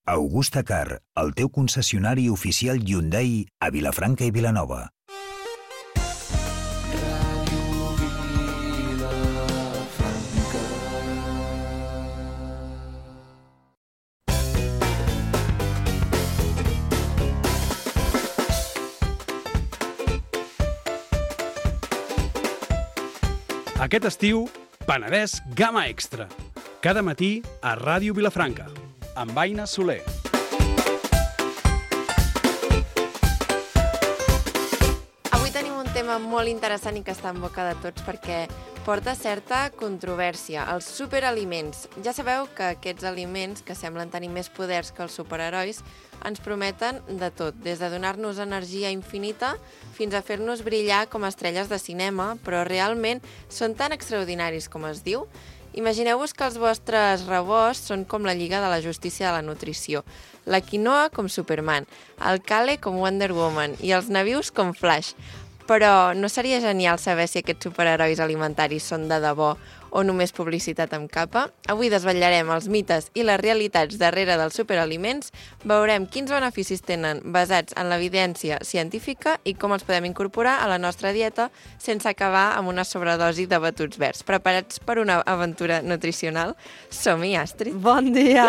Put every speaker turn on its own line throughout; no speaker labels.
Augusta Car, el teu concessionari oficial Hyundai a Vilafranca i Vilanova.
Aquest estiu, Penedès Gamma Extra. Cada matí a Ràdio Vilafranca, amb Aina Soler.
Avui tenim un tema molt interessant i que està en boca de tots perquè porta certa controvèrsia. Els superaliments. Ja sabeu que aquests aliments, que semblen tenir més poders que els superherois, ens prometen de tot, des de donar-nos energia infinita fins a fer-nos brillar com a estrelles de cinema, però realment són tan extraordinaris com es diu. Imagineu-vos que els vostres rebosts són com la Lliga de la Justícia de la Nutrició, la quinoa com Superman, el Kale com Wonder Woman i els nabius com Flash. Però no seria genial saber si aquests superherois alimentaris són de debò o només publicitat amb capa? Avui desvetllarem els mites i les realitats darrere dels superaliments, veurem quins beneficis tenen basats en l'evidència científica i com els podem incorporar a la nostra dieta sense acabar amb una sobredosi de batuts verds. Preparats per una aventura nutricional? Som-hi, Astrid.
Bon dia!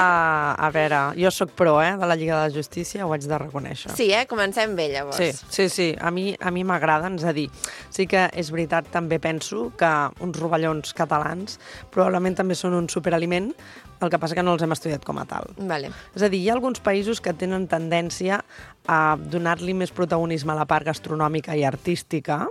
A veure, jo sóc pro, de la Lliga de la Justícia, ho haig de reconèixer.
Sí, Comencem bé, llavors.
Sí. A mi m'agraden, és a dir, sí que és veritat, també penso que uns rovellons catalans probablement també són un superaliment, el que passa que no els hem estudiat com a tal.
Vale.
És a dir, hi ha alguns països que tenen tendència a donar-li més protagonisme a la part gastronòmica i artística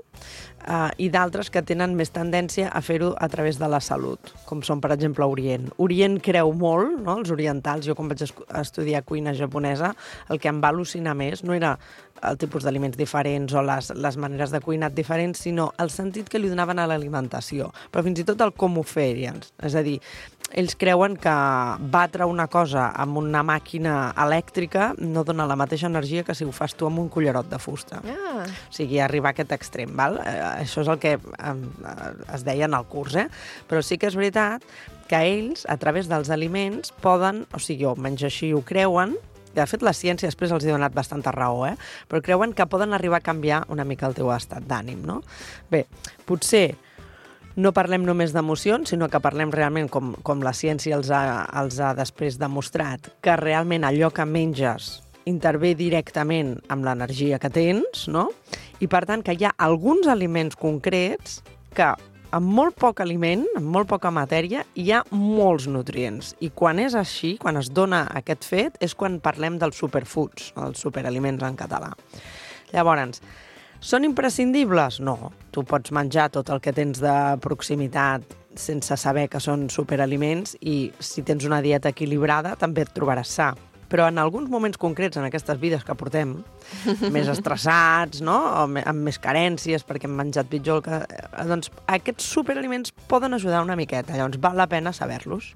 i d'altres que tenen més tendència a fer-ho a través de la salut, com són, per exemple, Orient. Orient creu molt, no? Els orientals, jo quan vaig estudiar cuina japonesa, el que em va al·lucinar més no era el tipus d'aliments diferents o les maneres de cuinar diferents, sinó el sentit que li donaven a l'alimentació, però fins i tot el com ho feien. És a dir, ells creuen que batre una cosa amb una màquina elèctrica no dona la mateixa energia que si ho fas tu amb un cullerot de fusta. O sigui, arribar a aquest extrem, val? Això és el que es deia en el curs, Però sí que és veritat que ells, a través dels aliments, poden, o sigui, almenys així ho creuen, de fet, la ciència després els ha donat bastanta raó, però creuen que poden arribar a canviar una mica el teu estat d'ànim, no? Bé, potser no parlem només d'emocions, sinó que parlem realment, com la ciència els ha després demostrat, que realment allò que menges intervé directament amb l'energia que tens, no? I per tant que hi ha alguns aliments concrets que amb molt poc aliment, amb molt poca matèria, hi ha molts nutrients. I quan és així, quan es dona aquest fet, és quan parlem dels superfoods, els superaliments en català. Llavors, són imprescindibles? No. Tu pots menjar tot el que tens de proximitat sense saber que són superaliments i si tens una dieta equilibrada també et trobaràs sa. Però en alguns moments concrets, en aquestes vides que portem, més estressats, no? O amb més carències perquè hem menjat pitjor, doncs aquests superaliments poden ajudar una miqueta, llavors val la pena saber-los.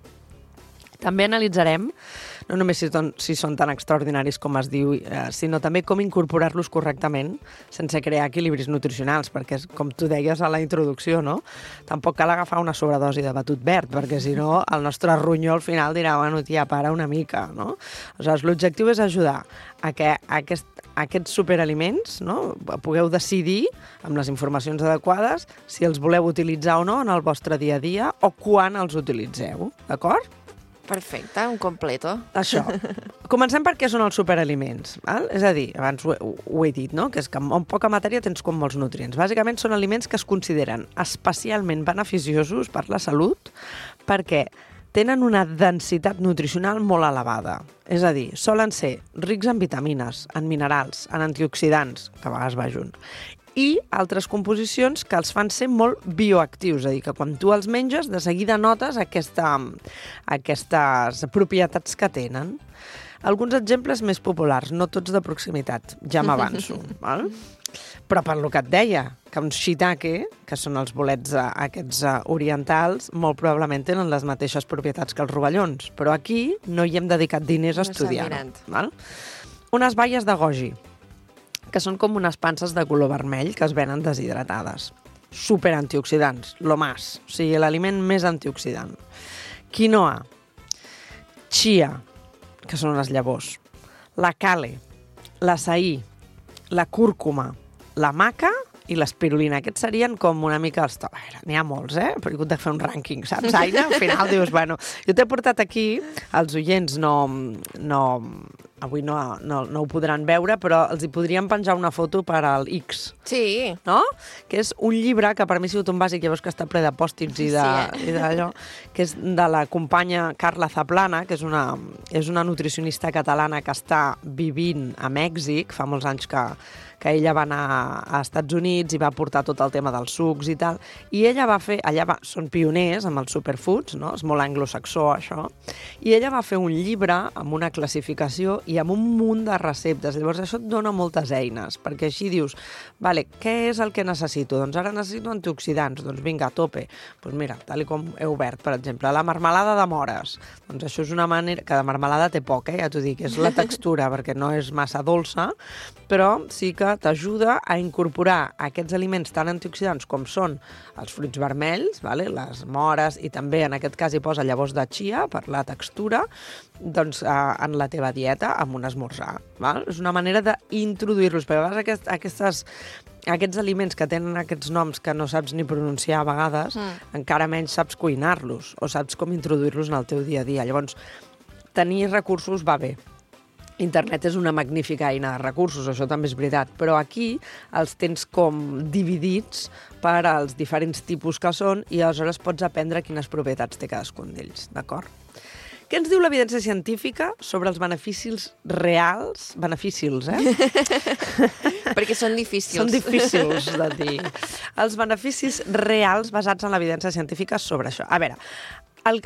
També analitzarem no només si són tan extraordinaris com es diu, sinó també com incorporar-los correctament sense crear equilibris nutricionals, perquè, com tu deies a la introducció, no? Tampoc cal agafar una sobredosi de batut verd, perquè si no el nostre ronyó al final dirà, bueno, tia, para una mica, no? Aleshores, l'objectiu és ajudar a que aquests superaliments, no, pugueu decidir amb les informacions adequades si els voleu utilitzar o no en el vostre dia a dia o quan els utilitzeu, d'acord?
Perfecte, un completo.
Això. Comencem per què són els superaliments. Val? És a dir, abans ho he dit, no? Que és que amb poca matèria tens com molts nutrients. Bàsicament són aliments que es consideren especialment beneficiosos per la salut perquè tenen una densitat nutricional molt elevada. És a dir, solen ser rics en vitamines, en minerals, en antioxidants, que a vegades va junt, i altres composicions que els fan ser molt bioactius, és a dir, que quan tu els menges de seguida notes aquestes propietats que tenen. Alguns exemples més populars, no tots de proximitat, ja m'avanço. Val? Però per lo que et deia, que un shiitake, que són els bolets aquests orientals, molt probablement tenen les mateixes propietats que els rovellons, però aquí no hi hem dedicat diners a estudiar-ho. Unes baies de goji, que són com unes panses de color vermell que es venen deshidratades. Superantioxidants, lo más, o sigui, l'aliment més antioxidant. Quinoa, chia, que són les llavors, la cale, l'açaí, la cúrcuma, la maca i l'espirulina. Aquests serien com una mica els... N'hi ha molts, però he hagut de fer un rànquing, saps, Aina? Al final dius, bueno, jo t'he portat aquí, els oients avui no ho podran veure, però els hi podríem penjar una foto per al X.
Sí.
No? Que és un llibre que per mi ha sigut un bàsic, ja veus que està ple de pòstits i d'allò, que és de la companya Carla Zaplana, que és una nutricionista catalana que està vivint a Mèxic, fa molts anys que ella va anar a Estats Units i va portar tot el tema dels sucs i tal, i ella són pioners amb els superfoods, no? És molt anglosaxó, això, i ella va fer un llibre amb una classificació i amb un munt de receptes. Llavors, això et dona moltes eines, perquè així dius, vale, què és el que necessito? Doncs ara necessito antioxidants, doncs vinga, a tope. Doncs mira, tal com he obert, per exemple, la marmelada de mores. Doncs això és una manera, que de marmelada té poc, ja t'ho dic, és la textura, perquè no és massa dolça, però sí que t'ajuda a incorporar aquests aliments tan antioxidants com són els fruits vermells, les mores, i també en aquest cas hi posa llavors de chia per la textura, doncs en la teva dieta amb un esmorzar. És una manera d'introduir-los, perquè a vegades aquests aliments que tenen aquests noms que no saps ni pronunciar a vegades, encara menys saps cuinar-los o saps com introduir-los en el teu dia a dia. Llavors, tenir recursos va bé. Internet és una magnífica eina de recursos, això també és veritat, però aquí els tens com dividits per als diferents tipus que són i aleshores pots aprendre quines propietats té cadascun d'ells, d'acord? Què ens diu l'evidència científica sobre els beneficis reals? Beneficis,
Perquè són difícils.
Són difícils de dir. Els beneficis reals basats en l'evidència científica sobre això. A veure, el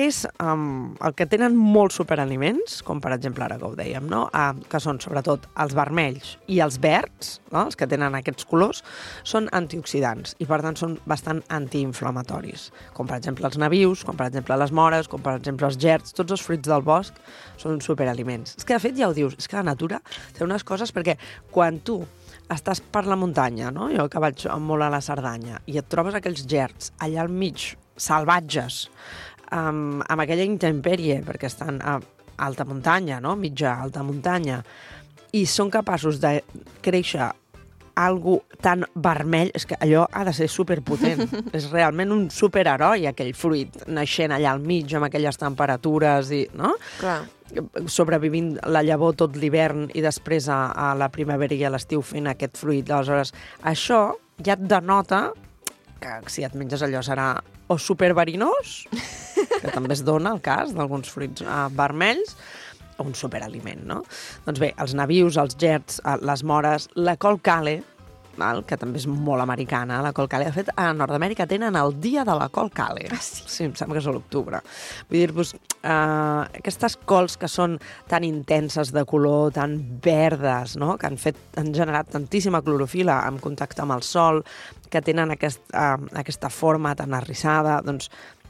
que tenen molts superaliments, com per exemple ara que ho dèiem, no? Que són sobretot els vermells i els verds, no? Els que tenen aquests colors, són antioxidants i per tant són bastant antiinflamatoris, com per exemple els nabius, com per exemple les mores, com per exemple els gerds, tots els fruits del bosc són superaliments. És que de fet ja ho dius, és que la natura té unes coses, perquè quan tu estàs per la muntanya, no? Jo que vaig molt a la Cerdanya, i et trobes aquells gerds allà al mig, salvatges, amb aquella intempèrie, perquè estan a alta muntanya, no? Mitja alta muntanya, i són capaços de créixer algo tan vermell, és que allò ha de ser superpotent. És realment un superheroi, aquell fruit, naixent allà al mig, amb aquelles temperatures, i, no?
Clar.
Sobrevivint la llavor tot l'hivern i després a la primavera i a l'estiu fent aquest fruit. Aleshores, això ja et denota que si et menges allò serà o superverinós, que també es dona el cas d'alguns fruits vermells, o un superaliment, no? Doncs bé, els nabius, els gerds, les mores, la col cale, que també és molt americana, la col cale. De fet, a Nord-amèrica tenen el dia de la col cale.
Ah, sí?
Sí, em sembla que és a l'octubre. Vull dir-vos, aquestes cols que són tan intenses de color, tan verdes, no? Que han generat tantíssima clorofila en contacte amb el sol, que tenen aquesta forma tan arrissada, doncs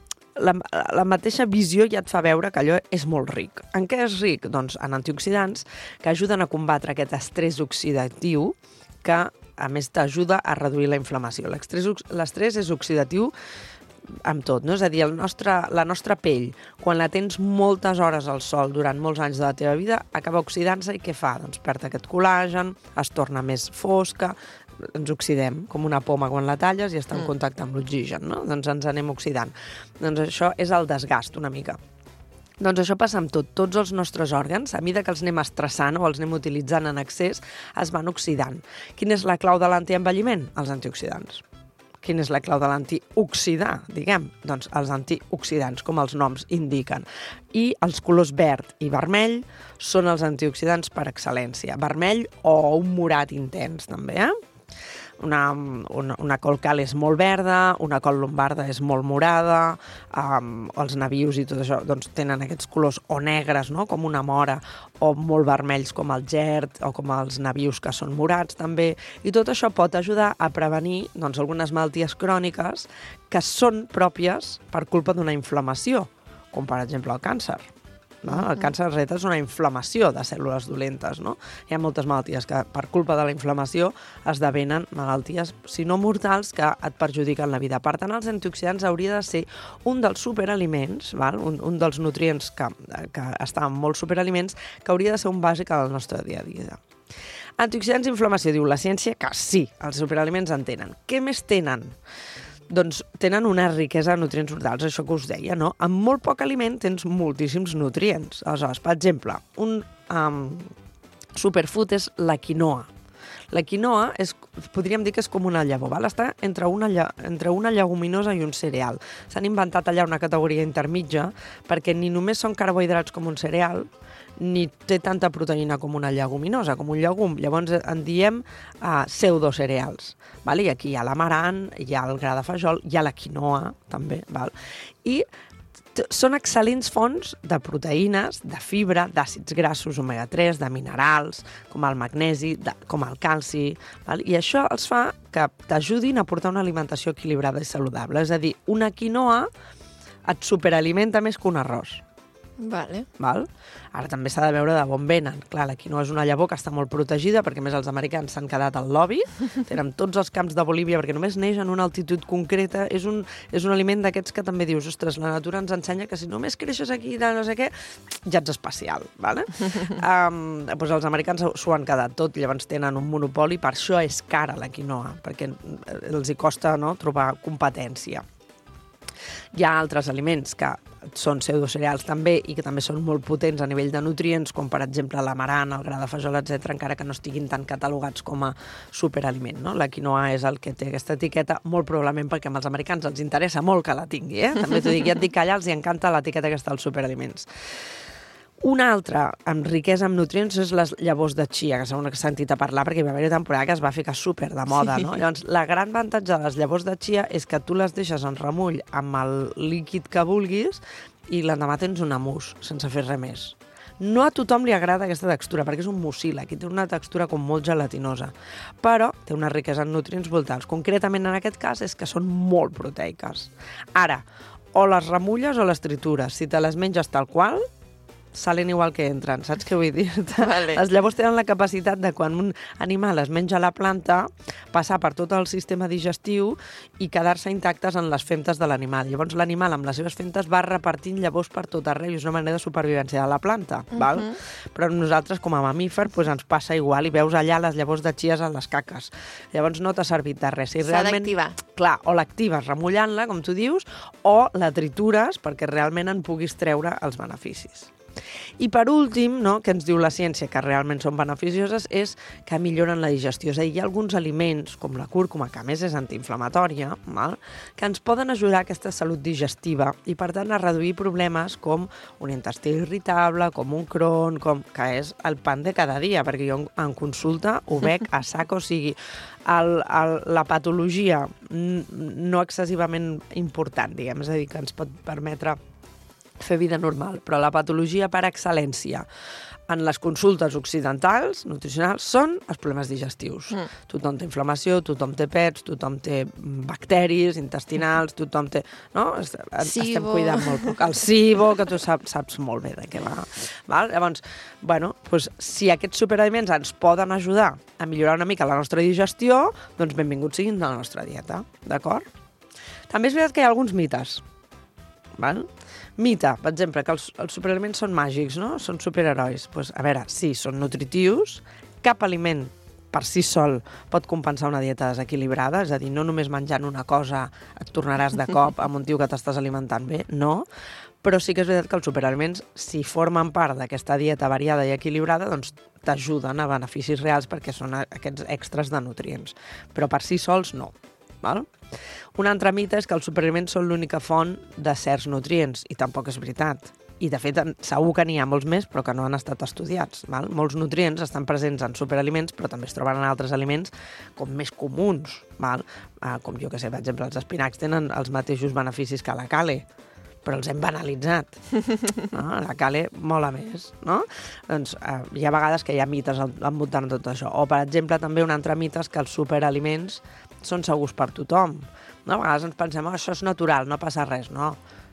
la mateixa visió ja et fa veure que allò és molt ric. En què és ric? Doncs en antioxidants que ajuden a combatre aquest estrès oxidatiu que, a més, t'ajuda a reduir la inflamació. L'estrès és oxidatiu amb tot, no? És a dir, la nostra pell, quan la tens moltes hores al sol durant molts anys de la teva vida, acaba oxidant-se i què fa? Doncs perd aquest col·làgen, es torna més fosca, ens oxidem, com una poma quan la talles i està en contacte amb l'oxigen, no? Doncs ens anem oxidant. Doncs això és el desgast, una mica. Doncs això passa amb tot. Tots els nostres òrgans, a mesura que els anem estressant o els anem utilitzant en excés, es van oxidant. Quina és la clau de l'antienvelliment? Els antioxidants. Quina és la clau de l'antioxidar, diguem? Doncs els antioxidants, com els noms indiquen. I els colors verd i vermell són els antioxidants per excel·lència. Vermell o un morat intens, també, Una col cal és molt verda, una col lombarda és molt morada, els nabius i tot això doncs, tenen aquests colors o negres, no? Com una mora, o molt vermells com el gerd, o com els nabius que són morats també, i tot això pot ajudar a prevenir doncs, algunes malalties cròniques que són pròpies per culpa d'una inflamació, com per exemple el càncer. No? El càncer en realitat és una inflamació de cèl·lules dolentes. No? Hi ha moltes malalties que per culpa de la inflamació esdevenen malalties, si no mortals, que et perjudiquen la vida. Per tant, els antioxidants hauria de ser un dels superaliments, val? Un dels nutrients que estan en molts superaliments, que hauria de ser un bàsic al nostre dia a dia. Antioxidants i inflamació, diu la ciència que sí, els superaliments en tenen. Què més tenen? Doncs tenen una riquesa de nutrients brutals, això que us deia, no? Amb molt poc aliment tens moltíssims nutrients. Aleshores, per exemple, un superfood és la quinoa. La quinoa podríem dir que és com una llavor, val? Està entre una lleguminosa i un cereal. S'han inventat allà una categoria intermitja perquè ni només són carbohidrats com un cereal, ni té tanta proteïna com una lleguminosa, com un llegum. Llavors en diem pseudocereals. Val? I aquí hi ha l'amaran, hi ha el gra de fajol, hi ha la quinoa, també. Val? I són excel·lents fonts de proteïnes, de fibra, d'àcids grassos omega-3, de minerals, com el magnesi, com el calci. Val? I això els fa que t'ajudin a portar una alimentació equilibrada i saludable. És a dir, una quinoa et superalimenta més que un arròs.
Vale.
Val? Ara també s'ha de veure de on venen. Clar, la quinoa és una llavor que està molt protegida perquè més els americans s'han quedat al lobby, tenen tots els camps de Bolívia perquè només neix en una altitud concreta. És un aliment d'aquests que també dius, ostres, la natura ens ensenya que si només creixes aquí de no sé què, ja ets especial. Vale? Doncs els americans s'ho han quedat tot, llavors tenen un monopoli, per això és cara la quinoa, perquè els hi costa, no, trobar competència. Hi ha altres aliments que són pseudocereals també i que també són molt potents a nivell de nutrients, com per exemple l'amaran, el gra de fajol, etc., encara que no estiguin tan catalogats com a superaliment. No? La quinoa és el que té aquesta etiqueta, molt probablement perquè als americans els interessa molt que la tingui. També t'ho dic, ja et dic que allà els encanta l'etiqueta aquesta dels superaliments. Una altra amb riquesa en nutrients és les llavors de chia, que segur que s'ha sentit a parlar perquè hi va haver una temporada que es va ficar super de moda. No? Llavors, la gran avantatge de les llavors de chia és que tu les deixes en remull amb el líquid que vulguis i l'endemà tens un mousse, sense fer res més. No a tothom li agrada aquesta textura, perquè és un mucil, aquí té una textura com molt gelatinosa, però té una riquesa en nutrients brutals. Concretament en aquest cas és que són molt proteiques. Ara, o les remulles o les tritures. Si te les menges tal qual, salen igual que entren, saps què vull dir?
Vale.
Les llavors tenen la capacitat de, quan un animal es menja la planta, passar per tot el sistema digestiu i quedar-se intactes en les femtes de l'animal. Llavors l'animal amb les seves femtes va repartint llavors per tot arreu i és una manera de supervivència de la planta. Val? Però nosaltres, com a mamífer, ens passa igual i veus allà les llavors de chies a les caques. Llavors no t'ha servit de res.
S'ha d'activar.
Clar, o l'actives remullant-la, com tu dius, o la tritures perquè realment en puguis treure els beneficis. I per últim, no, que ens diu la ciència que realment són beneficioses, és que milloren la digestió. És a dir, hi ha alguns aliments, com la cúrcuma, que a més és antiinflamatòria, val? Que ens poden ajudar a aquesta salut digestiva i, per tant, a reduir problemes com un intestí irritable, com un Crohn, que és el pan de cada dia, perquè jo en consulta ho veig a sac, o sigui, la patologia no excessivament important, diguem, és a dir, que ens pot permetre fer vida normal, però la patologia per excel·lència en les consultes occidentals, nutricionals, són els problemes digestius. Tothom té inflamació, tothom té pets, tothom té bacteris intestinals, tothom té... No? Estem cuidant molt poc. El SIBO, que tu saps molt bé de què va. Val? Llavors, bueno, doncs, si aquests superaliments ens poden ajudar a millorar una mica la nostra digestió, doncs benvinguts siguin a la nostra dieta, d'acord? També és veritat que hi ha alguns mites. Val? Mite, per exemple, que els superaliments són màgics, no? Són superherois. Pues, a veure, sí, són nutritius, cap aliment per si sol pot compensar una dieta desequilibrada, és a dir, no només menjant una cosa et tornaràs de cop amb un tio que t'estàs alimentant bé, no, però sí que és veritat que els superaliments, si formen part d'aquesta dieta variada i equilibrada, doncs t'ajuden a beneficis reals perquè són aquests extras de nutrients, però per si sols no. Val? Un altre mite és que els superaliments són l'única font de certs nutrients, i tampoc és veritat. I, de fet, segur que n'hi ha molts més, però que no han estat estudiats. Val? Molts nutrients estan presents en superaliments, però també es troben en altres aliments com més comuns. Val? Com jo que sé, per exemple, els espinacs tenen els mateixos beneficis que la cale, però els hem banalitzat. No? La cale mola més. No? Doncs hi ha vegades que hi ha mites al voltant de tot això. O, per exemple, també un altre mite és que els superaliments són segurs per tothom. No? A vegades ens pensem, això és natural, no passa res. No,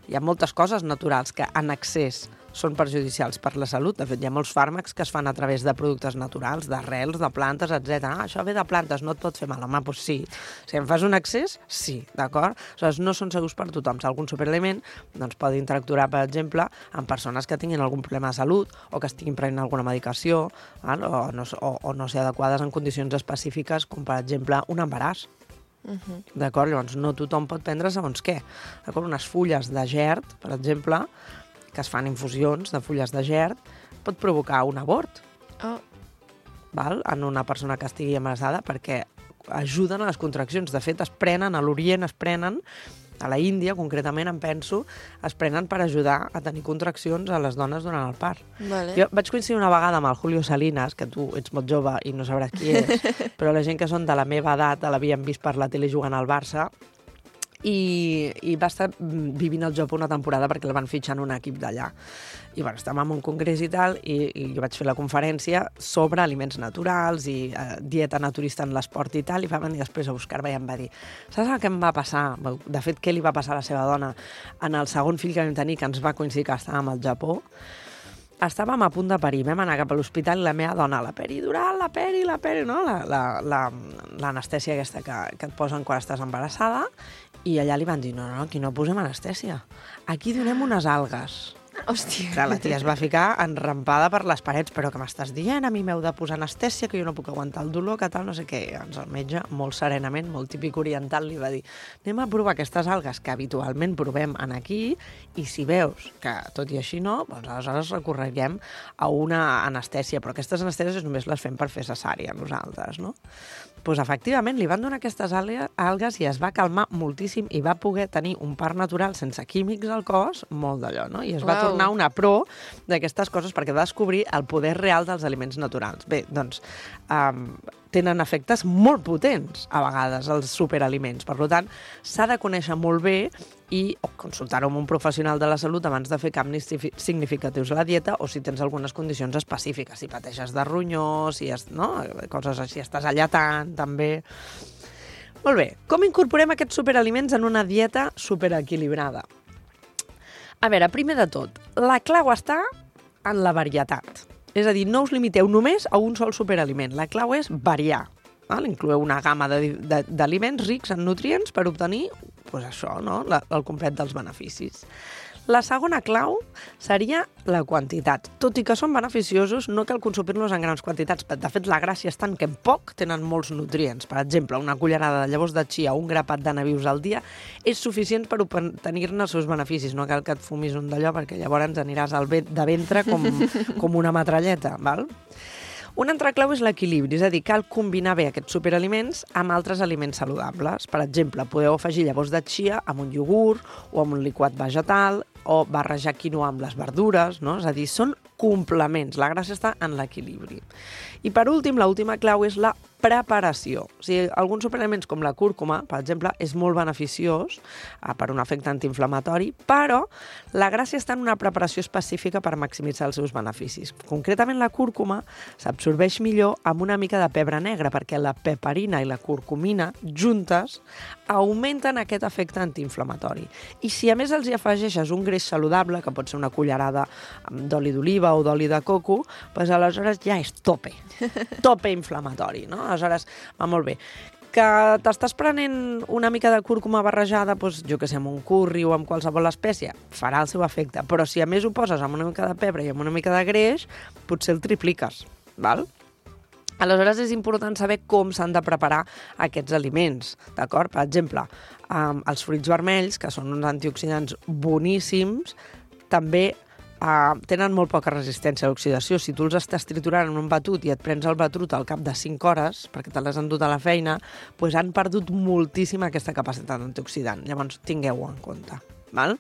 Hi ha moltes coses naturals que en excés són perjudicials per la salut. De fet, hi ha molts fàrmacs que es fan a través de productes naturals, d'arrels, de plantes, etc. Això ve de plantes, no et pot fer mal. Home, doncs sí. Si en fas un excés, sí, d'acord? Aleshores, no són segurs per tothom. Si algun superaliment doncs, pot interactuar, per exemple, amb persones que tinguin algun problema de salut o que estiguin prenent alguna medicació, val? O no ser adequades en condicions específiques, com per exemple un embaràs. D'acord? Llavors, no tothom pot prendre segons què. D'acord? Unes fulles de gerd, per exemple, que es fan infusions de fulles de gerd, pot provocar un abort val? En una persona que estigui embarassada perquè ajuden a les contraccions. De fet, es prenen a l'Orient, a la Índia, concretament, em penso, es prenen per ajudar a tenir contraccions a les dones durant el part.
Vale.
Jo vaig coincidir una vegada amb el Julio Salinas, que tu ets molt jove i no sabràs qui és, però la gent que són de la meva edat l'havien vist per la tele jugant al Barça, i va estar vivint al Japó una temporada perquè el van fitxar en un equip d'allà. I bueno, estàvem en un congrés i tal, i jo vaig fer la conferència sobre aliments naturals i dieta naturista en l'esport i tal, i va venir després a buscar-me i em va dir: saps el que em va passar? De fet, què li va passar a la seva dona en el segon fill que vam tenir, que ens va coincidir que estàvem al Japó? Estàvem a punt de parir, vam anar cap a l'hospital i la meva dona, la peridural, la peri, no? L'anestèsia aquesta que et posen quan estàs embarassada, i allà li van dir, no, aquí no posem anestèsia, aquí donem unes algues.
Hòstia.
Clar, la tia es va ficar enrampada per les parets, però què m'estàs dient? A mi m'heu de posar anestèsia, que jo no puc aguantar el dolor, que tal, no sé què. Doncs el metge, molt serenament, molt típic oriental, li va dir: anem a provar aquestes algues que habitualment provem en aquí, i si veus que tot i així no, doncs aleshores recorrerem a una anestèsia, però aquestes anestèsies només les fem per fer cesària nosaltres, no? Doncs efectivament, li van donar aquestes algues i es va calmar moltíssim i va poder tenir un part natural sense químics al cos, molt d'allò, no? I es va tornar una pro d'aquestes coses perquè va descobrir el poder real dels aliments naturals. Bé, doncs, tenen efectes molt potents, a vegades, els superaliments. Per tant, s'ha de conèixer molt bé i consultar-ho amb un professional de la salut abans de fer canvis significatius a la dieta o si tens algunes condicions específiques, si pateixes de ronyó, coses així, estàs alletant, també. Molt bé, com incorporem aquests superaliments en una dieta superequilibrada? A veure, primer de tot, la clau està en la varietat. És a dir, no us limiteu només a un sol superaliment. La clau és variar. Incloeu una gamma d'aliments rics en nutrients per obtenir això, no? El complet dels beneficis. La segona clau seria la quantitat. Tot i que són beneficiosos, no cal consumir-los en grans quantitats. De fet, la gràcia és tant que en poc tenen molts nutrients. Per exemple, una cullerada de llavors de chia o un grapat de nabius al dia és suficient per obtenir-ne els seus beneficis. No cal que et fumis un d'allò perquè llavors aniràs de ventre com una metralleta, val? Una altra clau és l'equilibri, és a dir, cal combinar bé aquests superaliments amb altres aliments saludables. Per exemple, podeu afegir llavors de chia amb un iogurt o amb un liquat vegetal o barrejar quinoa amb les verdures, no? És a dir, són complements. La gràcia està en l'equilibri. I per últim, l'última clau és la preparació. O sigui, alguns superaliments com la cúrcuma, per exemple, és molt beneficiós per un efecte antiinflamatori, però la gràcia està en una preparació específica per maximitzar els seus beneficis. Concretament, la cúrcuma s'absorbeix millor amb una mica de pebre negre, perquè la peperina i la curcumina juntes augmenten aquest efecte antiinflamatori. I si a més els hi afegeixes un greix saludable, que pot ser una cullerada d'oli d'oliva o d'oli de coco, doncs aleshores ja és tope inflamatori, no? Aleshores, va molt bé. Que t'estàs prenent una mica de cúrcuma barrejada, doncs, jo què sé, amb un curri o amb qualsevol espècie, farà el seu efecte. Però si a més ho poses amb una mica de pebre i amb una mica de greix, potser el tripliques, val? Aleshores, és important saber com s'han de preparar aquests aliments, d'acord? Per exemple, els fruits vermells, que són uns antioxidants boníssims, també tenen molt poca resistència a l'oxidació. Si tu els estàs triturant en un batut i et prens el batut al cap de 5 hores, perquè te l'has endut a la feina, doncs han perdut moltíssim aquesta capacitat antioxidant. Llavors, tingueu-ho en compte, val?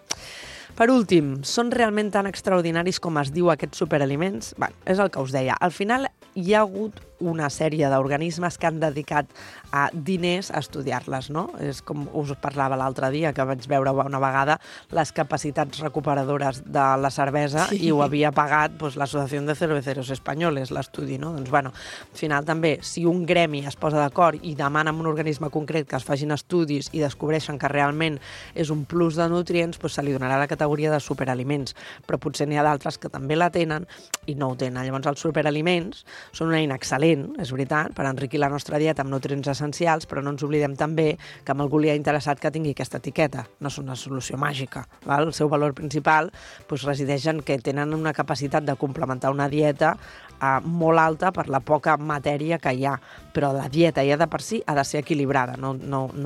Per últim, són realment tan extraordinaris com es diu aquests superaliments? Bé, és el que us deia. Al final hi ha hagut una sèrie d'organismes que han dedicat diners a estudiar-les, no? És com us parlava l'altre dia, que vaig veure una vegada les capacitats recuperadores de la cervesa i ho havia pagat l'Associació de Cerveceros Espanyoles, l'estudi, no? Doncs, bueno, al final també, si un gremi es posa d'acord i demana a un organisme concret que es facin estudis i descobreixen que realment és un plus de nutrients, doncs se li donarà la categoria de superaliments, però potser n'hi ha d'altres que també la tenen i no ho tenen. Llavors, els superaliments són una eina excel·lent, és veritat, per enriquir la nostra dieta amb nutrients essencials, però no ens oblidem també que amb algú li ha interessat que tingui aquesta etiqueta. No és una solució màgica. Val? El seu valor principal resideix en que tenen una capacitat de complementar una dieta molt alta per la poca matèria que hi ha, però la dieta ja de per si ha de ser equilibrada. No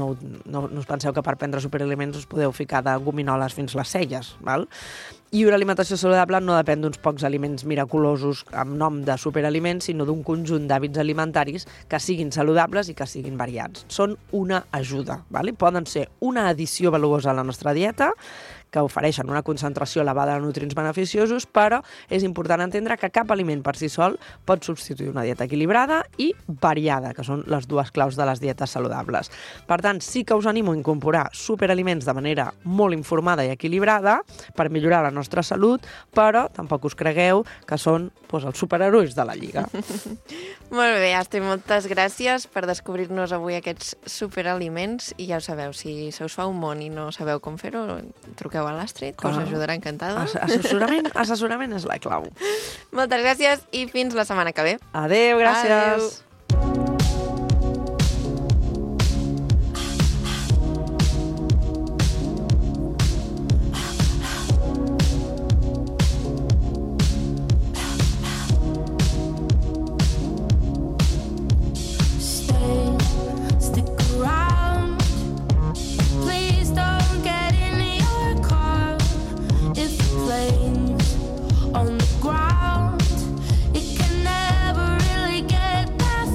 us penseu que per prendre superaliments us podeu ficar de gominoles fins les celles. Val? I una alimentació saludable no depèn d'uns pocs aliments miraculosos amb nom de superaliments, sinó d'un conjunt d'hàbits alimentaris que siguin saludables i que siguin variats. Són una ajuda. Val? Poden ser una addició valuosa a la nostra dieta, que ofereixen una concentració elevada de nutrients beneficiosos, però és important entendre que cap aliment per si sol pot substituir una dieta equilibrada i variada, que són les dues claus de les dietes saludables. Per tant, sí que us animo a incorporar superaliments de manera molt informada i equilibrada per millorar la nostra salut, però tampoc us cregueu que són els superherois de la Lliga.
Molt bé, Astrid, moltes gràcies per descobrir-nos avui aquests superaliments i ja ho sabeu, si se us fa un món i no sabeu com fer-ho, truqueu a l'Astrid, que us ajudarà encantada.
Assessorament és la clau.
Moltes gràcies i fins la setmana que ve.
Adéu, gràcies.
Adéu.
On the ground, it can never really get that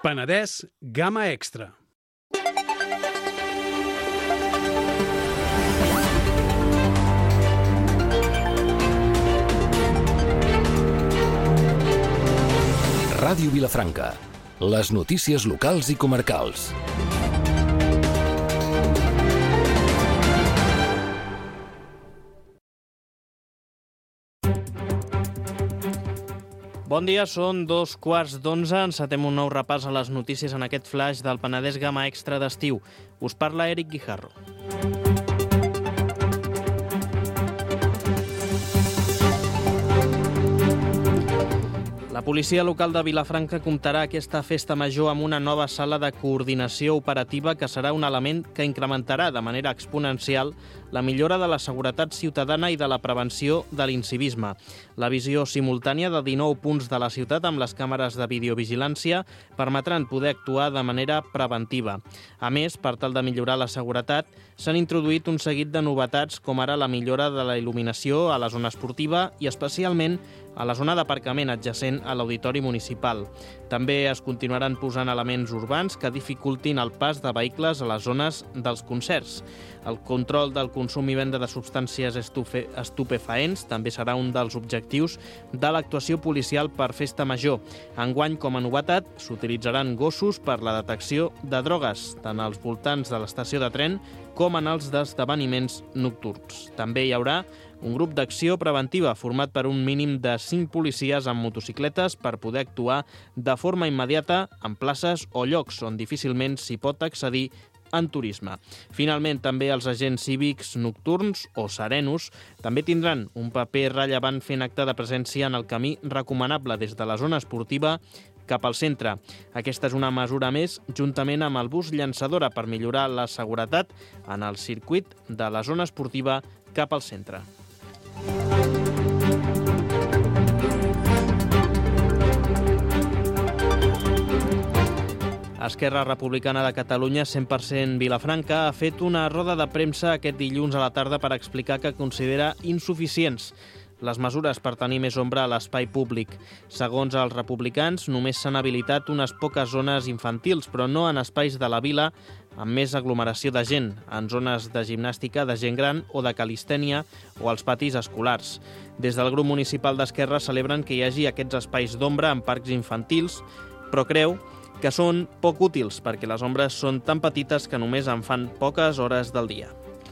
Penedès Gamma Extra.
Ràdio Vilafranca. Les notícies locals i comarcals.
Bon dia, són 2:15. Encetem un nou repàs a les notícies en aquest flash del Penedès Gamma Extra d'estiu. Us parla Eric Guijarro. La policia local de Vilafranca comptarà aquesta festa major amb una nova sala de coordinació operativa que serà un element que incrementarà de manera exponencial la millora de la seguretat ciutadana i de la prevenció de l'incivisme. La visió simultània de 19 punts de la ciutat amb les càmeres de videovigilància permetran poder actuar de manera preventiva. A més, per tal de millorar la seguretat, s'han introduït un seguit de novetats com ara la millora de la il·luminació a la zona esportiva i especialment a la zona d'aparcament adjacent a l'Auditori Municipal. També es continuaran posant elements urbans que dificultin el pas de vehicles a les zones dels concerts. El control del consum i venda de substàncies estupefaents també serà un dels objectius de l'actuació policial per Festa Major. Enguany, com a novetat, s'utilitzaran gossos per la detecció de drogues, tant als voltants de l'estació de tren com en els d'esdeveniments nocturns. També hi haurà un grup d'acció preventiva format per un mínim de 5 policies amb motocicletes per poder actuar de forma immediata en places o llocs on difícilment s'hi pot accedir en turisme. Finalment, també els agents cívics nocturns o serenos també tindran un paper rellevant fent acte de presència en el camí recomanable des de la zona esportiva cap al centre. Aquesta és una mesura més, juntament amb el bus llançadora per millorar la seguretat en el circuit de la zona esportiva cap al centre. Esquerra Republicana de Catalunya 100% Vilafranca ha fet una roda de premsa aquest dilluns a la tarda per explicar que considera insuficients les mesures per tenir més ombra a l'espai públic. Segons els republicans, només s'han habilitat unes poques zones infantils, però no en espais de la vila amb més aglomeració de gent, en zones de gimnàstica de gent gran o de calistènia o als patis escolars. Des del grup municipal d'Esquerra celebren que hi hagi aquests espais d'ombra en parcs infantils, però creu que són poc útils perquè les ombres són tan petites que només en fan poques hores del dia.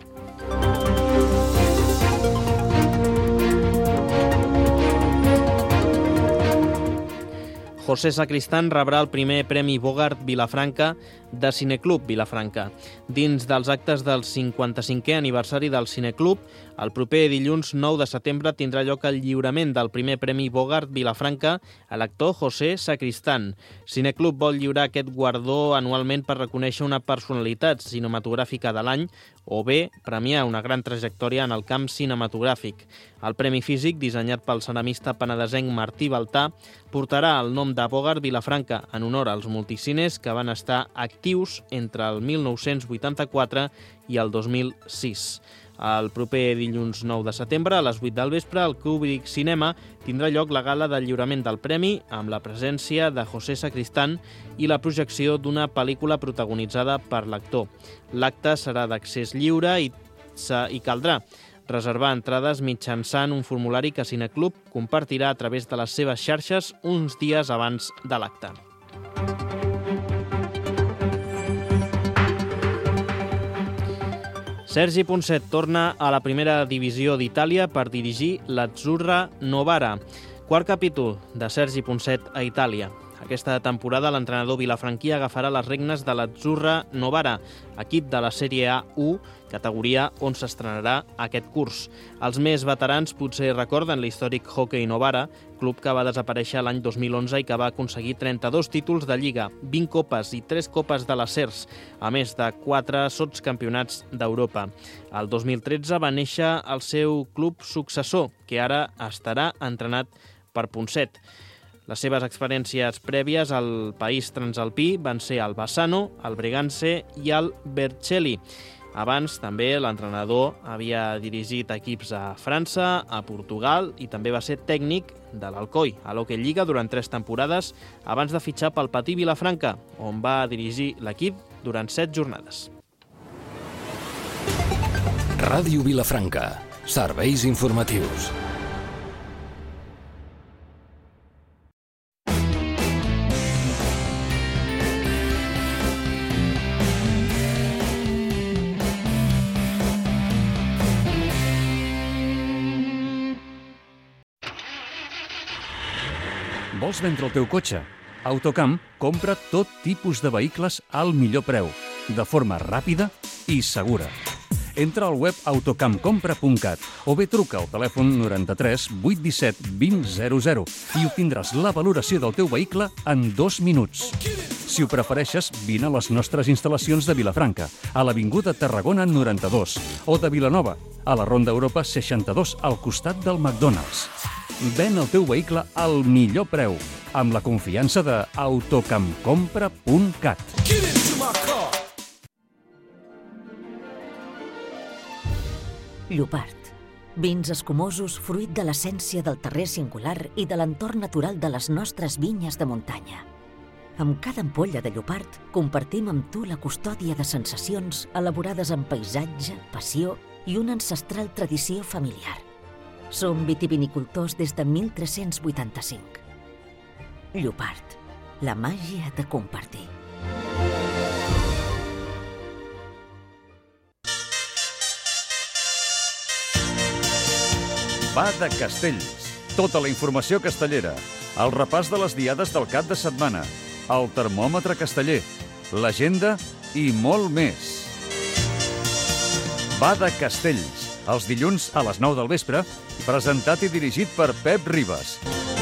José Sacristán rebrà el primer Premi Bogart Vilafranca de Cineclub Vilafranca. Dins dels actes del 55è aniversari del Cineclub, el proper dilluns 9 de setembre tindrà lloc el lliurament del primer Premi Bogart Vilafranca a l'actor José Sacristán. Cineclub vol lliurar aquest guardó anualment per reconèixer una personalitat cinematogràfica de l'any o bé premiar una gran trajectòria en el camp cinematogràfic. El premi físic, dissenyat pel ceramista penedesenc Martí Baltà, portarà el nom de Bogart Vilafranca en honor als multicines que van estar actius entre el 1984 i el 2006. El proper dilluns 9 de setembre, a les 8 del vespre, al Kubrick Cinema tindrà lloc la gala de lliurament del premi amb la presència de José Sacristán i la projecció d'una pel·lícula protagonitzada per l'actor. L'acte serà d'accés lliure i caldrà reservar entrades mitjançant un formulari que Cineclub compartirà a través de les seves xarxes uns dies abans de l'acte. Sergi Ponset torna a la primera divisió d'Itàlia per dirigir l'Azzurra Novara. Quart capítol de Sergi Ponset a Itàlia. Aquesta temporada l'entrenador vilafranquí agafarà les regnes de l'Azzurra Novara, equip de la Sèrie A1, categoria on s'estrenarà aquest curs. Els més veterans potser recorden l'històric Hockey Novara, club que va desaparèixer l'any 2011 i que va aconseguir 32 títols de Lliga, 20 copes i 3 copes de les CERS, a més de 4 sotscampionats d'Europa. El 2013 va néixer el seu club successor, que ara estarà entrenat per Ponset. Les seves experiències prèvies al país transalpí van ser el Bassano, el Breganze i el Vercelli. Abans, també, l'entrenador havia dirigit equips a França, a Portugal i també va ser tècnic de l'Alcoi, a l'Hockey Lliga, durant 3 temporades, abans de fitxar pel Patí Vilafranca, on va dirigir l'equip durant 7 jornades.
Ràdio Vilafranca. Serveis informatius.
Vols vendre el teu cotxe? Autocamp compra tot tipus de vehicles al millor preu, de forma ràpida i segura. Entra al web autocampcompra.cat o bé truca al telèfon 93 817 2000 i obtindràs la valoració del teu vehicle en 2 minuts. Si ho prefereixes, vine a les nostres instal·lacions de Vilafranca, a l'Avinguda Tarragona 92, o de Vilanova, a la Ronda Europa 62, al costat del McDonald's. Ven el teu vehicle al millor preu, amb la confiança de autocampcompra.cat.
Llopart. Vins escumosos fruit de l'essència del terrer singular i de l'entorn natural de les nostres vinyes de muntanya. Amb cada ampolla de Llopart compartim amb tu la custòdia de sensacions elaborades amb paisatge, passió i una ancestral tradició familiar. Som vitivinicultors des de 1385. Llopart. La màgia de compartir.
Va de Castells. Tota la informació castellera. El repàs de les diades del cap de setmana. El termòmetre casteller. L'agenda i molt més. Va de Castells. Els dilluns a les 9 del vespre, presentat i dirigit per Pep Ribas.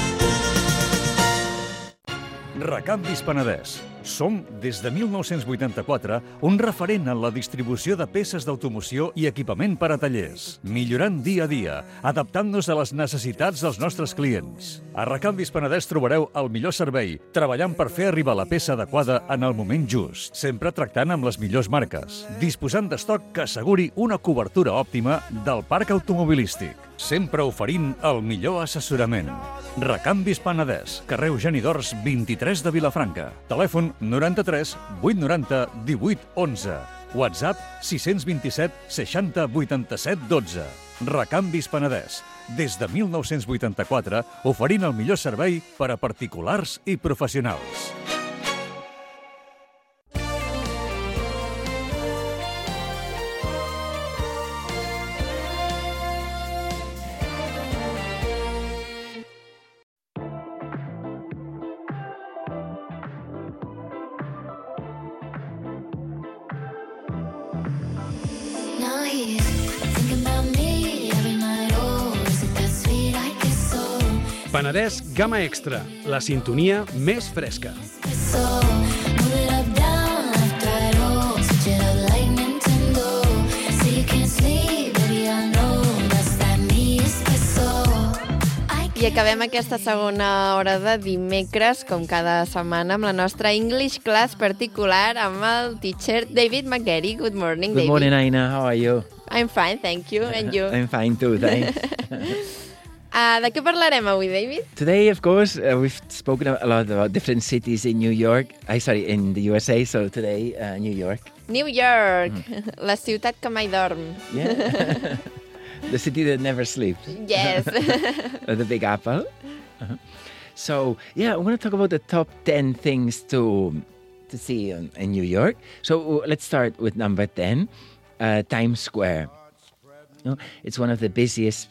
Recanvis Penedès. Som, des de 1984, un referent en la distribució de peces d'automoció i equipament per a tallers, millorant dia a dia, adaptant-nos a les necessitats dels nostres clients. A Recanvis Penedès trobareu el millor servei, treballant per fer arribar la peça adequada en el moment just, sempre tractant amb les millors marques, disposant d'estoc que asseguri una cobertura òptima del parc automobilístic, sempre oferint el millor assessorament. Recanvis Penedès, carrer Eugeni d'Ors 23 de Vilafranca. Telèfon 93 890 18 11. WhatsApp 627 60 87 12. Recanvis Penedès. Des de 1984, oferint el millor servei per a particulars i professionals.
Penedès Gamma Extra, la sintonia més fresca.
I acabem aquesta segona hora de dimecres, com cada setmana, amb la nostra English class particular amb el teacher David McGarry. Good morning, David.
Good morning, Aina. How are you?
I'm fine, thank you. And you?
I'm fine too, thanks.
De què parlarem avui, David?
Today, of course, we've spoken a lot about different cities in New York. In the USA, so today, New York.
New York, la ciutat que mai dorm.
Yeah. The city that never sleeps.
Yes.
The Big Apple. Uh-huh. So, yeah, I want to talk about the top 10 things to see in New York. So let's start with number 10, Times Square. No, it's one of the busiest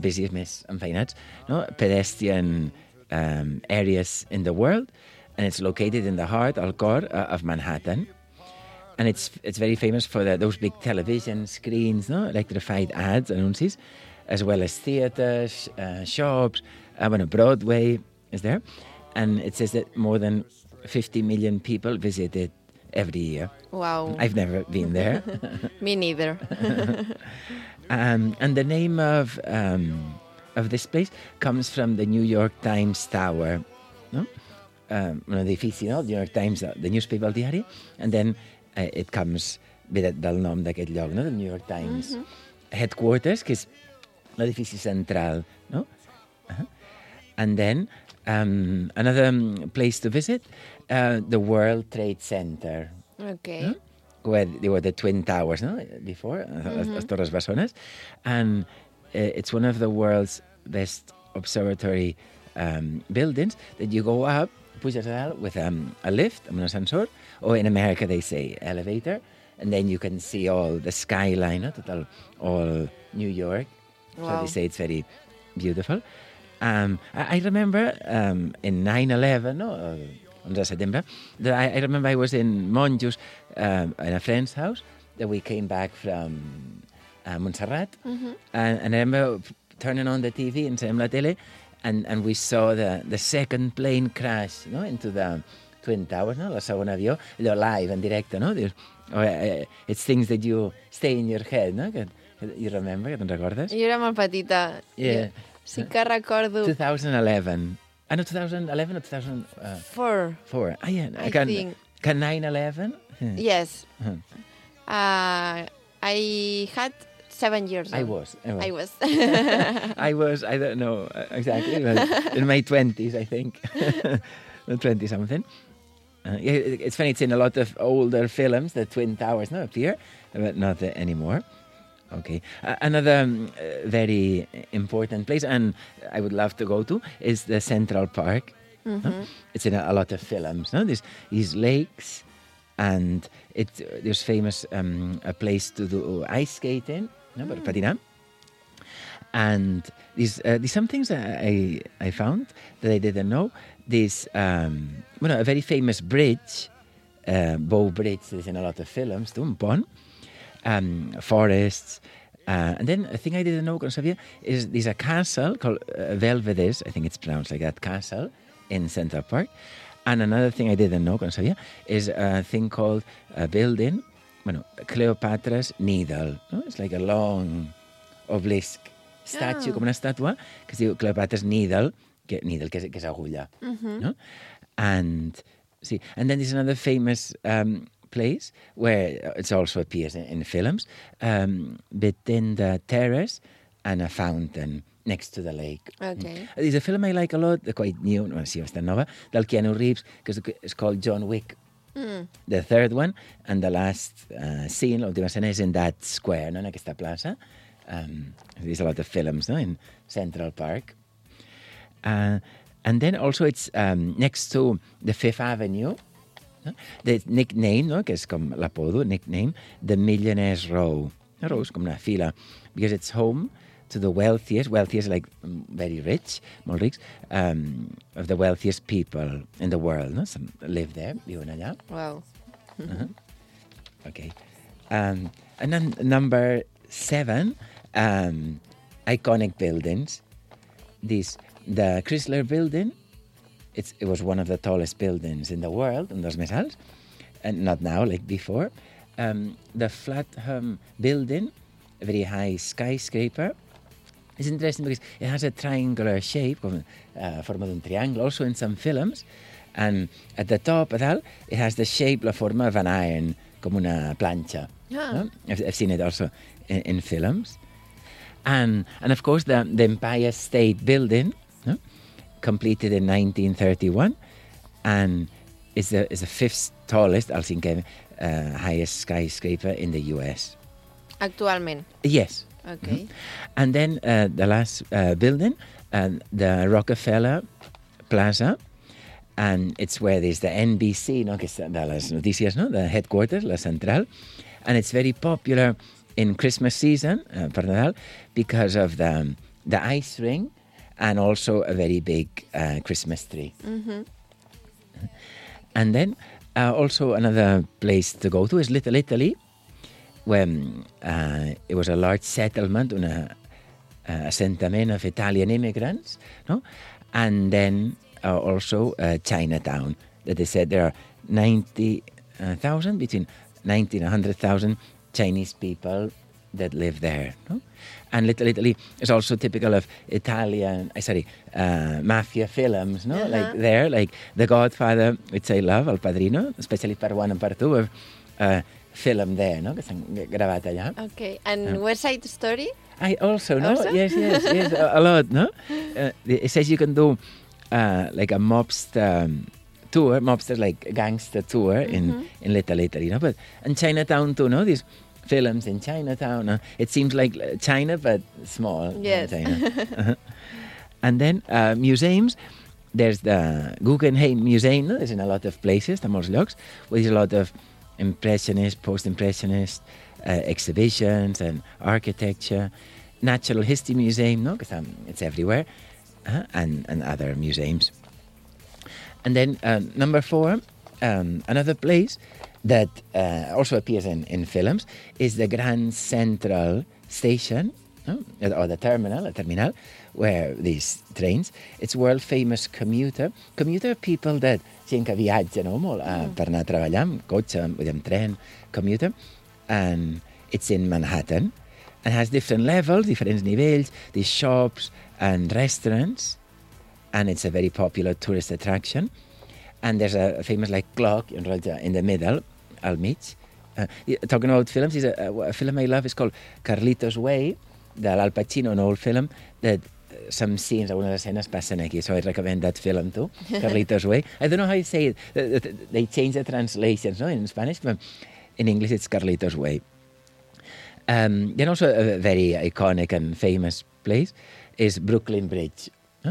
pedestrian areas in the world, and it's located in the heart, al cor, of Manhattan. And it's very famous for those big television screens, no, electrified ads, anuncis, as well as theaters, shops. Broadway is there, and it says that more than 50 million people visit it every year.
Wow!
I've never been there.
Me neither.
And the name of this place comes from the New York Times Tower, no? Un edifici, no? The New York Times, the newspaper diari, and then it comes ve del nom d'aquest lloc, no? del New York Times Headquarters, que és l'edifici central, no? And then another place to visit, the World Trade Center.
Okay.
Where there were the Twin Towers, no? Before, les Torres Bessones. And it's one of the world's best observatory buildings that you go up, puges a dalt with a lift, amb un ascensor, or in America they say elevator, and then you can see all the skyline, no? All New York.
Wow.
So they say it's very beautiful. I remember in 9/11, no? 11 de setembre, I remember I was in Monjos in a friend's house that we came back from Montserrat, and I remember turning on the TV, encem la tele, and we saw the second plane crash, no? into the Twin Towers, no? La segona avió, allò live, en directe, no? Dius, it's things that you stay in your head, no? Que you remember, que te'n recordes?
Jo era molt petita.
Yeah.
Sí que recordo...
2011. No, 2011 or 2004? 4. Yeah.
I think.
Can 9/11?
Yes. I had 7 years old.
I was.
I was.
I don't know exactly, but in my 20s, I think. 20-something. It's funny, it's in a lot of older films, the Twin Towers appear, but not anymore. Okay. Another very important place, and I would love to go to, is the Central Park. It's in a lot of films. No? These lakes, and there's famous a place to do ice skating, no? Per patinar. And these some things that I found that I didn't know. This a very famous bridge, Bow Bridge, that's in a lot of films, too, un pont. Forests. And then a thing I didn't know, is there's a castle called Belvedere, I think it's pronounced like that, castle, in Central Park. And another thing I didn't know, is a thing called a building, Cleopatra's Needle. No? It's like a long obelisk statue, com una estàtua, que es diu Cleopatra's Needle, que és agulla. No? And then there's another famous place where it also appears in films, between the terrace and a fountain next to the lake.
Okay.
There's a film I like a lot, quite new, bastant nova, del Keanu Reeves, que és called John Wick. The third one, and the last scene, l'última escena, is in that square, no? En aquesta plaça. There's a lot of films, no? In Central Park. And then also it's next to the Fifth Avenue, no? The nickname, no? Que és com l'apodo, nickname, the Millionaire's Row. A row és com una fila, because it's home to the wealthiest like very rich, molt rics, of the wealthiest people in the world, no? Some live there, viuen allà.
Wow.
Okay. And then number 7, iconic buildings. The Chrysler Building, it was one of the tallest buildings in the world, un dels més alts, and not now, like before. The Flatham Building, a very high skyscraper. It's interesting because it has a triangular shape, forma d'un triangle, also in some films. And at the top, a dalt, it has the shape, la forma of an iron, com una planxa. No? I've seen it also in films. And of course, the Empire State Building, no? Completed in 1931, and is the 5th tallest, el cinquè highest skyscraper in the US.
Actualment?
Yes.
Okay.
And then the last building, the Rockefeller Plaza, and it's where there's the NBC, no? Que és de les notícies, no? The headquarters, la central, and it's very popular in Christmas season, per Nadal, because of the ice ring and also a very big Christmas tree. And then also another place to go to is Little Italy, where it was a large settlement, un assentament of Italian immigrants, no? And then also Chinatown, that they said there are 90,000, between 90 and 100,000 Chinese people that live there. No? And Little Italy is also typical of Italian, mafia films, no? Like there, like The Godfather, which I love, El Padrino, especially part 1 and part 2, filmed there, no? Que s'han gravat allà.
Okay. And West Side Story?
I also, no?
Also?
Yes, a lot, no? It says you can do like a mobster tour, mobster like gangster tour in Little Italy, no? But in Chinatown too, no? These films in Chinatown. It seems like China, but small.
Yes.
China. And then museums. There's the Guggenheim Museum, no? There's in a lot of places, a molts llocs, where there's a lot of impressionist, post-impressionist exhibitions and architecture. Natural History Museum, no? Because it's everywhere, and other museums. And then number 4, another place that also appears in films is the Grand Central Station, no? Or the terminal, where these trains, it's world famous commuter. Commuter are people that gent que viatja, no? Molt per anar a treballar amb cotxe, amb tren, commuter. And it's in Manhattan and has different levels, different nivells, these shops and restaurants. And it's a very popular tourist attraction. And there's a famous clock in the middle, al mig. Talking about films, a film I love is called Carlitos Way, de l'Al Pacino, an old film that some scenes, algunes escenes passen aquí, so I recommend that film too, Carlitos Way. I don't know how you say it. They change the translations, no, in Spanish, but in English it's Carlitos Way. Then also a very iconic and famous place is Brooklyn Bridge. Huh?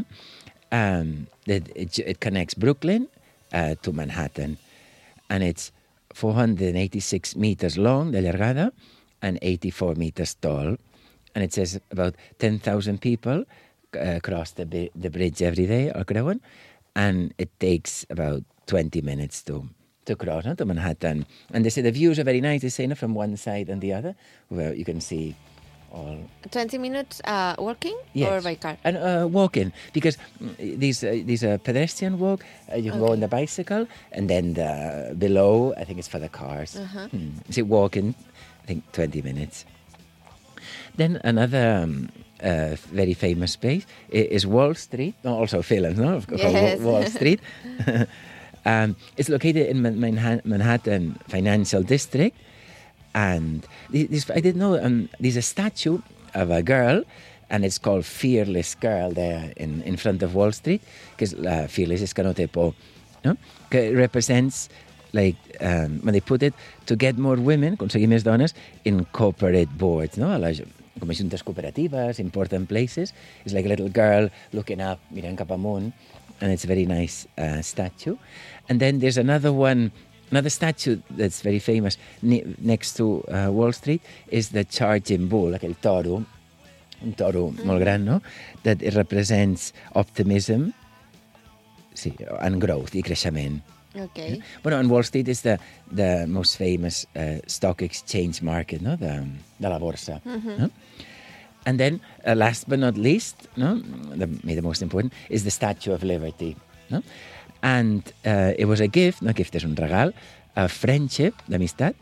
It connects Brooklyn to Manhattan, and it's 486 meters long, de llargada, and 84 meters tall. And it says about 10,000 people cross the bridge every day, or creuen, and it takes about 20 minutes to cross to Manhattan. And they say the views are very nice, they say, from one side and the other, where you can see all...
20 minutes walking?
Yes.
Or by car?
And walking, because these pedestrian walk, you can go on the bicycle, and then below, I think it's for the cars. So walking, I think 20 minutes. Then another very famous space is Wall Street, also films, no?
Yes.
Wall Street. It's located in Manhattan Financial District, and I didn't know, there's a statue of a girl, and it's called Fearless Girl there in front of Wall Street, because Fearless is que no té por, no? Que it represents, when they put it, to get more women, aconseguir més dones, in corporate boards, no? Com a juntes cooperatives, important places. It's like a little girl looking up, mirant cap amunt, and it's a very nice statue. And then there's another statue that's very famous next to Wall Street is the Charging Bull, aquell toro, un toro molt gran, no? That it represents optimism, sí, and growth, I creixement.
Okay.
Bueno, and Wall Street is the most famous stock exchange market, no? De la borsa. No? And then, last but not least, no? The most important, is the Statue of Liberty. No? And it was a gift, no? Gift és un regal, of friendship, d'amistat,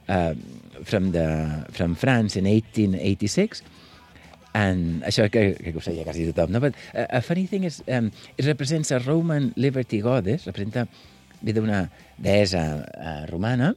from France in 1886. And això que ho sabia quasi tothom, no? But a funny thing is, it represents a Roman liberty goddess, representa d'una deessa romana,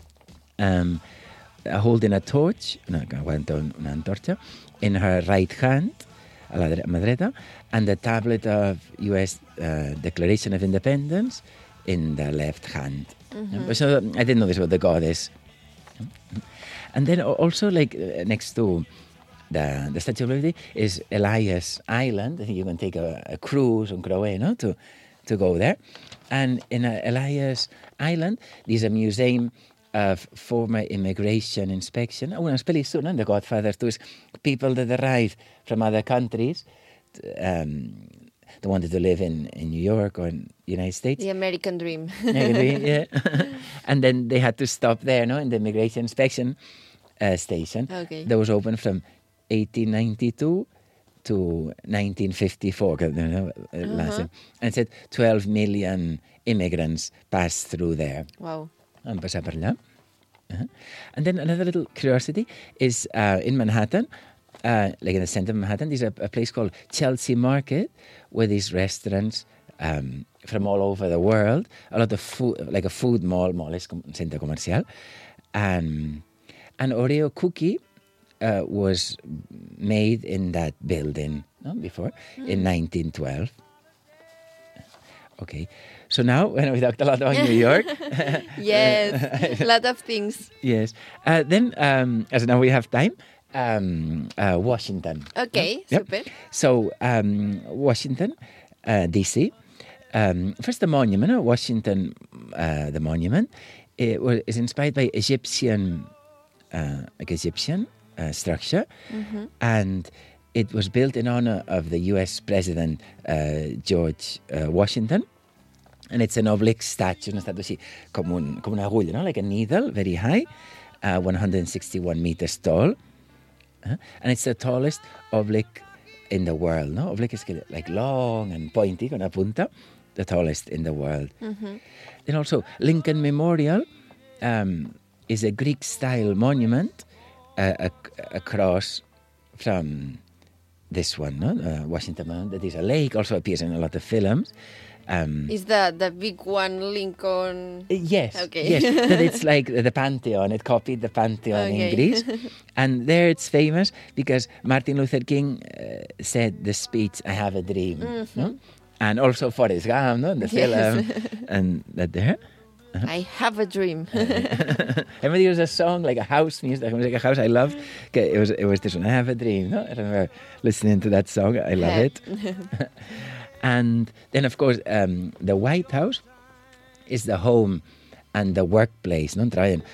holding a torch, que aguanta una antorxa, in her right hand, a la mà dreta, and the tablet of U.S. Declaration of Independence in the left hand. So I didn't know this about the goddess. And then also, next to the Statue of Liberty is Elias Island. I think you can take a cruise on Crowe, no, to go there. And in Elias Island, there's a museum of former immigration inspection. Una pel·lícula, The Godfather, too, is people that arrive from other countries that wanted to live in New York or in the United States.
The American Dream.
Yeah. And then they had to stop there, no, in the immigration inspection station.
Okay.
That was open from 1892 to 1954, and it said 12 million immigrants passed through there.
Wow.
Han passat per allà. And then another little curiosity is in Manhattan, in the center of Manhattan, there's a place called Chelsea Market, where these restaurants from all over the world, a lot of food, like a food mall és un centre comercial, An Oreo cookie was made in that building before, in 1912. Okay, so now when we talked a lot about New York.
Yes, a lot of things.
Yes. Then, as now we have time, Washington.
Okay,
Yep.
super.
So, Washington, D.C. First, the monument, Washington, the monument, is inspired by Egyptian structure, and it was built in honor of the U.S. President George Washington. And it's an oblique statue, una estatua així, com una agulla, no? Like a needle, very high, 161 meters tall. And it's the tallest oblique in the world, no? Oblique is like long and pointy, con una punta, the tallest in the world. Then also, Lincoln Memorial is a Greek-style monument across from this one, no? Washington Monument, that is a lake, also appears in a lot of films.
Is the big one Lincoln?
Yes,
Okay.
yes. That it's like the Pantheon. It copied the Pantheon in Greece. And there it's famous because Martin Luther King said the speech, I have a dream. No? And also Forrest Gump, no? The film. And that there.
I have a dream.
I remember there was a song, like a house music, like a house I loved. It was this one, I have a dream. No? I remember listening to that song. I love it. And then, of course, the White House is the home and the workplace. No?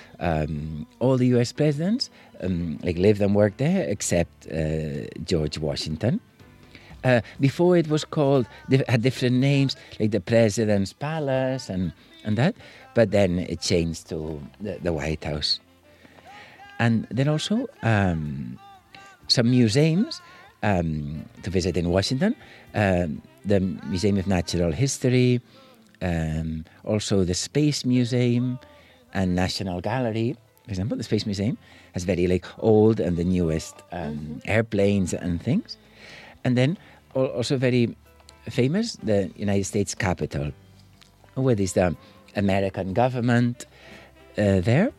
All the U.S. presidents lived and worked there, except George Washington. Before it was called, had different names, like the President's Palace and that. But then it changed to the White House. And then also some museums to visit in Washington. The Museum of Natural History, also the Space Museum and National Gallery. For example, the Space Museum has very old and the newest airplanes and things. And then also very famous, the United States Capitol, where there's the American government there,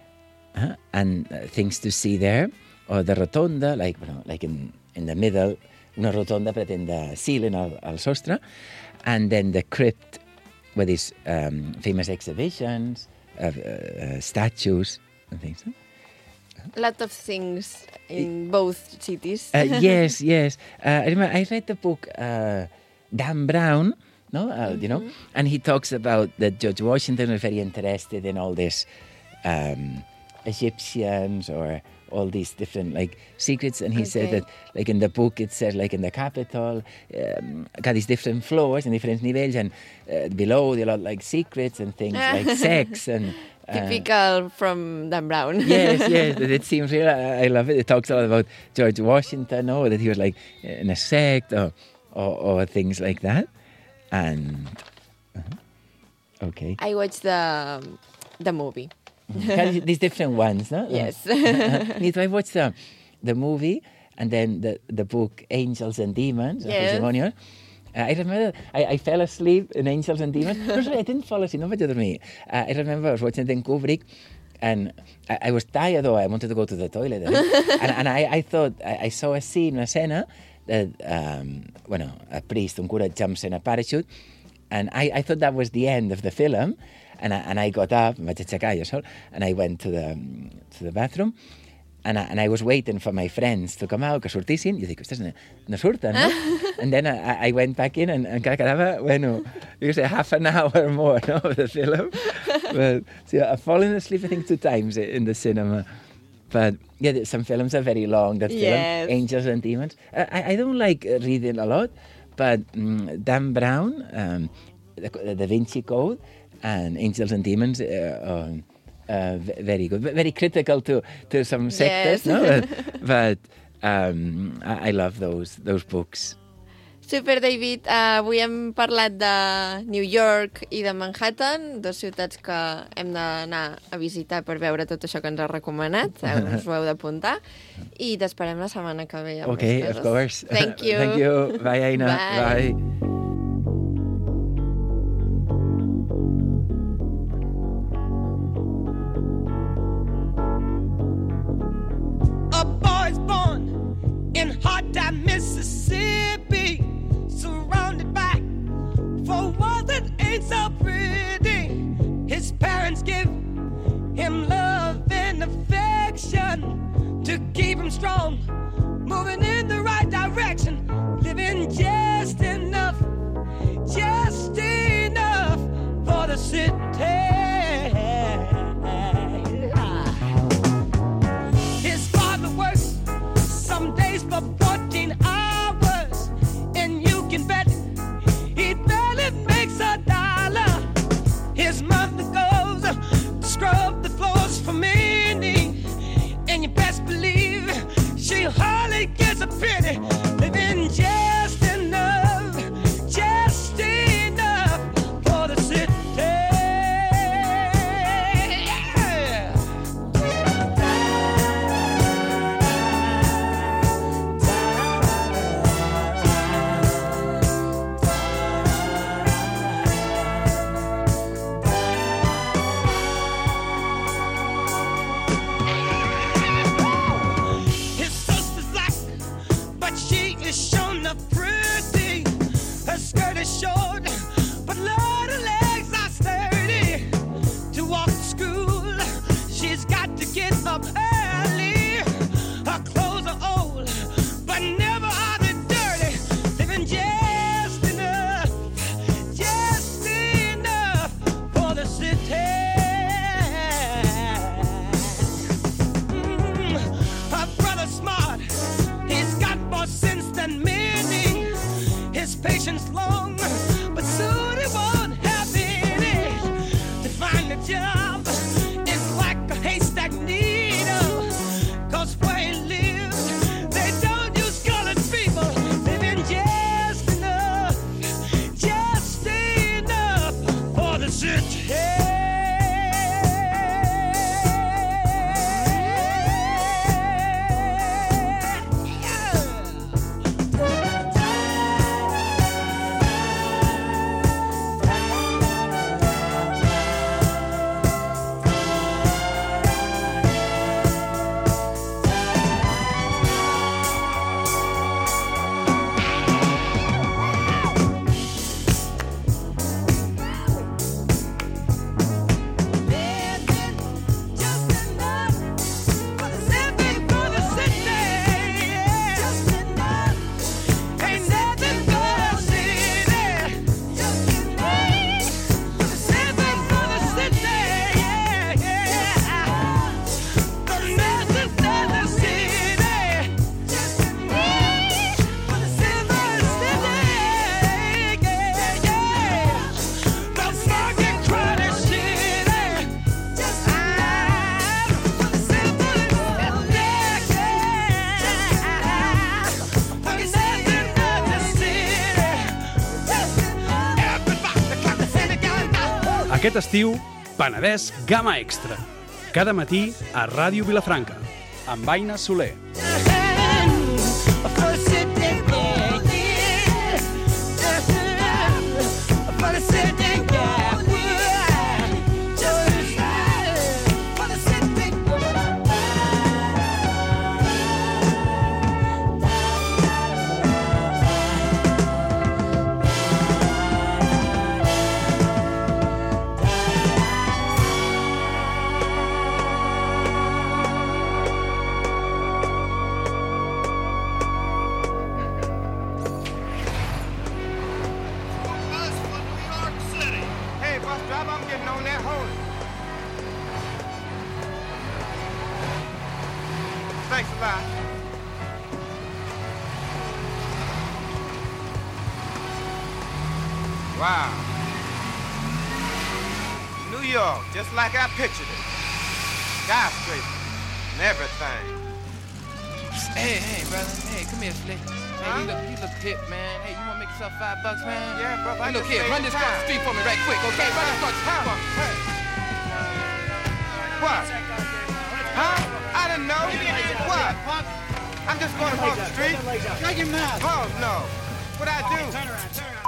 and things to see there, or the Rotunda, like in the middle, una rotonda but in the ceiling al sostre, and then the crypt where there's famous exhibitions of statues and things.
A lot of things in both cities.
Yes. I remember I read the book Dan Brown, you know, and he talks about that George Washington was very interested in all this Egyptians or all these different secrets, and he said that in the book it says in the Capitol got these different floors and different niveles, and below there are secrets and things like sex and
typical from Dan Brown.
yes it seems real. I love it. It talks a lot about George Washington, that he was in a sect or things like that. And okay,
I watched the movie.
These different ones, no?
Yes.
I watched the movie and then the book Angels and Demons of José. I remember I fell asleep in Angels and Demons. No, sorry, I didn't fall asleep. No vaig dormir. I remember I was watching it in Kubrick, and I was tired, though. I wanted to go to the toilet. and I thought I saw a scene, una escena that a priest, un cura, jumps in a parachute, and I thought that was the end of the film. And I got up, em vaig aixecar jo sol, and I went to the bathroom, and I was waiting for my friends to come out, que sortissin, i jo dic, ostres, no surten, no? And then I went back in, and encara quedava, half an hour more, no, of the film. But, so I've fallen asleep, I think, 2 times in the cinema. But, yeah, some films are very long, that film, Angels and Demons. I don't like reading a lot, but Dan Brown, the Da Vinci Code, and Angels and Demons very good, very critical to some sectors, no? But I love those books.
Super, David. Avui hem parlat de New York i de Manhattan, 2 ciutats que hem d'anar a visitar per veure tot això que ens has recomanat. Us ho heu d'apuntar. I t'esperem la setmana que ve.
Okay, of course.
Thank you.
Thank you. Bye, Aina. Bye.
friends give him love and affection to keep him strong, moving in the right direction, living just enough for the city. His father works some days for 14 hours, and you can bet he barely makes $1. His mother goes to scrub the floors for many, and you best believe she hardly gets a penny, living just enough for the city. His sister's black, but she is shown up pretty. Her skirt is short, but Lord, her legs are sturdy. To walk to school, she's got to get up early. Her clothes are old, but never are they dirty. Living just enough for the city. Her brother's smart, he's got more sense than many. His patience long, but soon he won't have any. To find a job is like a haystack needle, 'cause where he lives, they don't use colored people. Living just enough for the city.
Aquest estiu, Penedès Gamma Extra. Cada matí a Ràdio Vilafranca, amb Aina Soler.
Thanks a lot. Wow. New York, just like I pictured it. Skyscrapers and everything.
Hey, brother. Hey, come here, Slick. Hey, you look hip, man. Hey, you wanna make yourself $5, man?
Yeah, brother.
Hey, look here, run this across the street for me right quick, okay? Run this across the street for me.
Hey. What? Huh? I didn't know. What? I'm just going across the street.
Shut your mouth.
Oh, no. What'd I do?
Turn around.